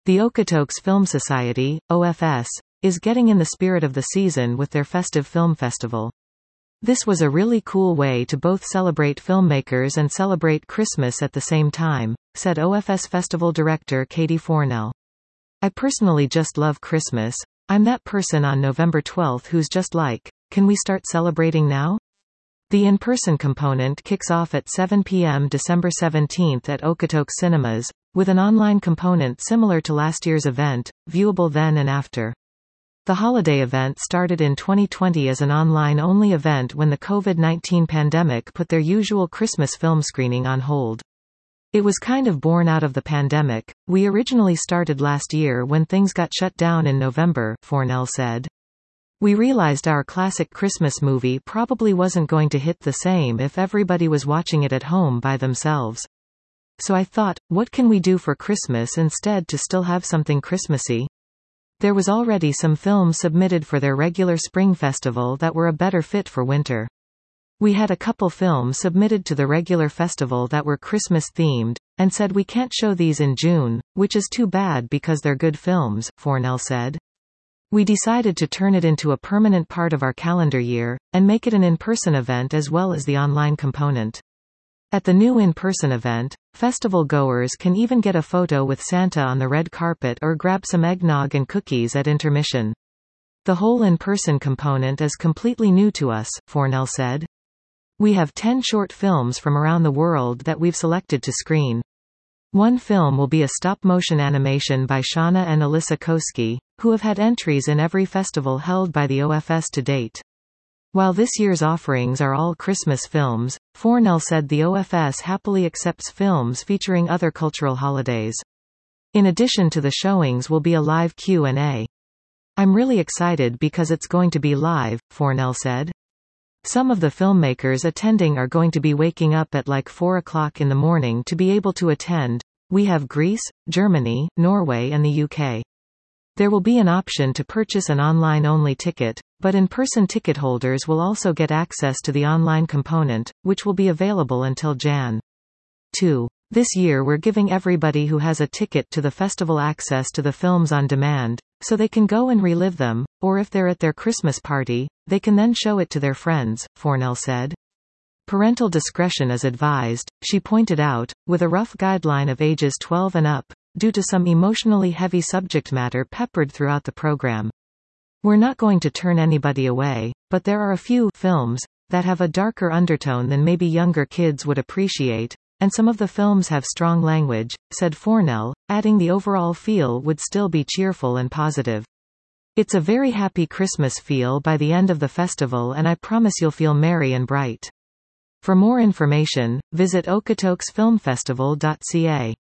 The Okotoks Film Society, OFS, is getting in the spirit of the season with their festive film festival. This was a really cool way to both celebrate filmmakers and celebrate Christmas at the same time, said OFS Festival Director Katie Fornell. I personally just love Christmas. I'm that person on November 12th who's just like, can we start celebrating now? The in-person component kicks off at 7 p.m. December 17th at Okotoks Cinemas, with an online component similar to last year's event, viewable then and after. The holiday event started in 2020 as an online-only event when the COVID-19 pandemic put their usual Christmas film screening on hold. It was kind of born out of the pandemic. We originally started last year when things got shut down in November, Fornell said. We realized our classic Christmas movie probably wasn't going to hit the same if everybody was watching it at home by themselves. So I thought, what can we do for Christmas instead to still have something Christmassy? There was already some films submitted for their regular spring festival that were a better fit for winter. We had a couple films submitted to the regular festival that were Christmas-themed, and said we can't show these in June, which is too bad because they're good films, Fornell said. We decided to turn it into a permanent part of our calendar year, and make it an in-person event as well as the online component. At the new in-person event, festival goers can even get a photo with Santa on the red carpet or grab some eggnog and cookies at intermission. The whole in-person component is completely new to us, Fornell said. We have 10 short films from around the world that we've selected to screen. One film will be a stop-motion animation by Shauna and Alyssa Koski, who have had entries in every festival held by the OFS to date. While this year's offerings are all Christmas films, Fornell said the OFS happily accepts films featuring other cultural holidays. In addition to the showings will be a live Q&A. I'm really excited because it's going to be live, Fornell said. Some of the filmmakers attending are going to be waking up at like 4 o'clock in the morning to be able to attend. We have Greece, Germany, Norway and the UK. There will be an option to purchase an online-only ticket, but in-person ticket holders will also get access to the online component, which will be available until Jan. 2. This year we're giving everybody who has a ticket to the festival access to the films on demand, so they can go and relive them, or if they're at their Christmas party, they can then show it to their friends, Fornell said. Parental discretion is advised, she pointed out, with a rough guideline of ages 12 and up, due to some emotionally heavy subject matter peppered throughout the program. We're not going to turn anybody away, but there are a few films that have a darker undertone than maybe younger kids would appreciate, and some of the films have strong language, said Fornell, adding the overall feel would still be cheerful and positive. It's a very happy Christmas feel by the end of the festival and I promise you'll feel merry and bright. For more information, visit okotoksfilmfestival.ca.